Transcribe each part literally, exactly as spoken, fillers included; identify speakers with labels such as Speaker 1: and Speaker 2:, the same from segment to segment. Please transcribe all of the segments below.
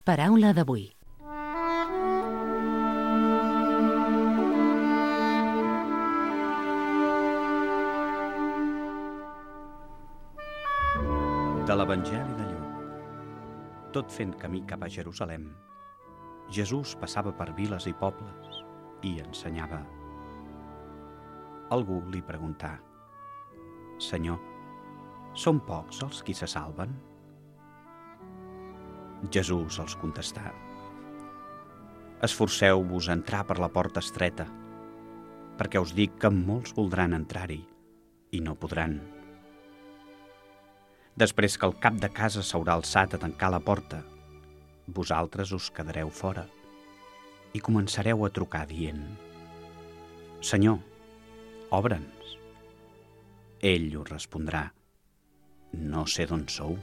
Speaker 1: Paraula d'avui.
Speaker 2: De l'Evangeli de Lluc. Tot fent camí cap a Jerusalem, Jesús passava per viles i pobles i ensenyava. Algú li preguntà: Senyor, són pocs els qui se salven? Jesús els contestà: Esforceu-vos a entrar per la porta estreta, perquè us dic que molts voldran entrar-hi i no podran. Després que el cap de casa s'haurà alçat a tancar la porta, vosaltres us quedareu fora i començareu a trucar dient: Senyor, obre'ns. Ell us respondrà: No sé d'on sou.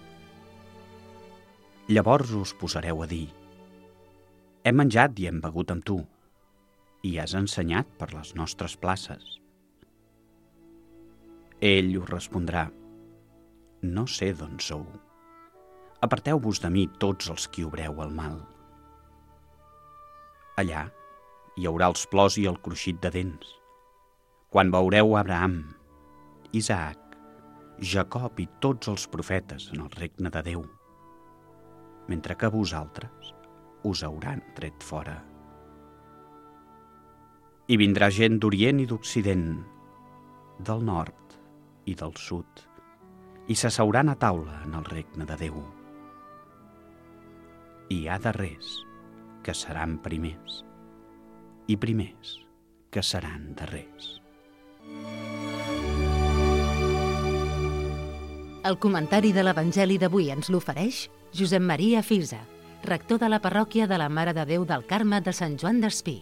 Speaker 2: Llavors us posareu a dir: Hem menjat i hem begut amb tu, i has ensenyat per les nostres places. Ell us respondrà: No sé d'on sou. Aparteu-vos de mi tots els qui obreu el mal. Allà hi haurà els plors i el cruixit de dents, quan veureu Abraham, Isaac, Jacob i tots els profetes en el regne de Déu, mentre que vosaltres us hauran tret fora. I vindrà gent d'Orient i d'Occident, del nord i del sud, i s'asseuran a taula en el regne de Déu. Hi ha darrers que seran primers, i primers que seran darrers.
Speaker 1: El comentari de l'Evangeli d'avui ens l'ofereix Josep Maria Fisa, rector de la parròquia de la Mare de Déu del Carme de Sant Joan d'Espí.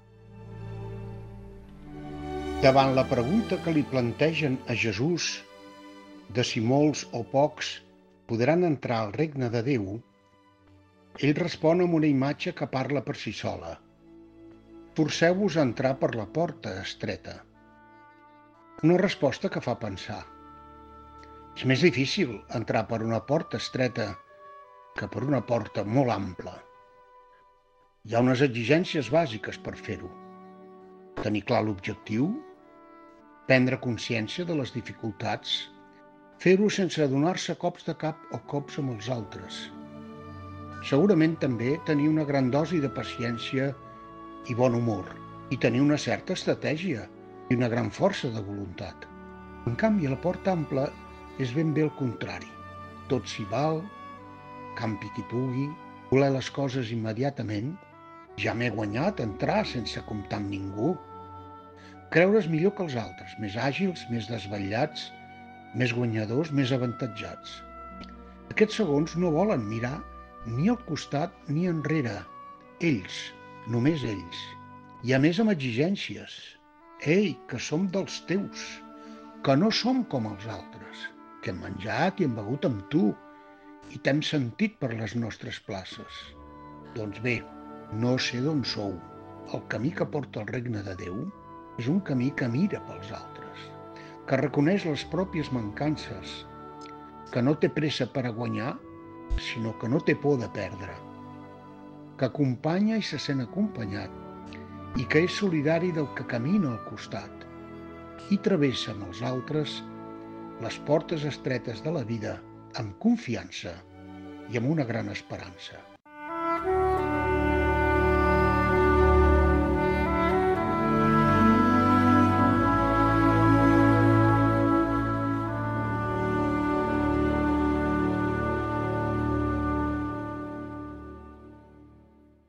Speaker 3: Davant la pregunta que li plantegen a Jesús de si molts o pocs podran entrar al regne de Déu, ell respon amb una imatge que parla per si sola. Forceu-vos a entrar per la porta estreta. Una resposta que fa pensar. És més difícil entrar per una porta estreta que per una porta molt ampla. Hi ha unes exigències bàsiques per fer-ho. Tenir clar l'objectiu, prendre consciència de les dificultats, fer-ho sense donar-se cops de cap o cops amb els altres. Segurament també tenir una gran dosi de paciència i bon humor, i tenir una certa estratègia i una gran força de voluntat. En canvi, a la porta ampla és ben bé el contrari. Tot s'hi val, campi qui pugui, voler les coses immediatament. Ja m'he guanyat entrar sense comptar amb ningú. Creure's millor que els altres, més àgils, més desvetllats, més guanyadors, més avantatjats. Aquests segons no volen mirar ni al costat ni enrere. Ells, només ells. I a més amb exigències. Ei, que som dels teus, que no som com els altres, que hem menjat i hem begut amb tu i t'hem sentit per les nostres places. Doncs bé, no sé d'on sou. El camí que porta al regne de Déu és un camí que mira pels altres, que reconeix les pròpies mancances, que no té pressa per a guanyar, sinó que no té por de perdre, que acompanya i se sent acompanyat i que és solidari del que camina al costat i travessa amb els altres les portes estretes de la vida amb confiança i amb una gran esperança.